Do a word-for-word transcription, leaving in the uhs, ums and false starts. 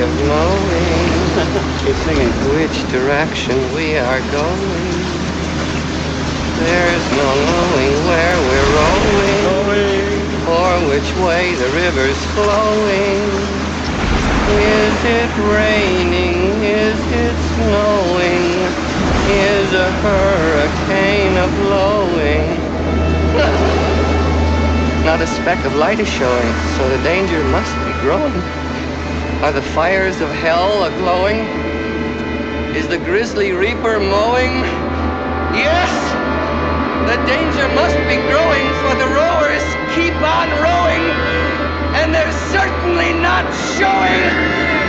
of knowing Keep singing. which direction we are going. There's no knowing where we're rowing, or which way the river's flowing. Is it raining? Is it snowing? Is a hurricane a-blowing? Not a speck of light is showing, so the danger must be growing. Are the fires of hell a-glowing? Is the grisly reaper mowing? Yes! The danger must be growing, for the rowers keep on rowing, and they're certainly not showing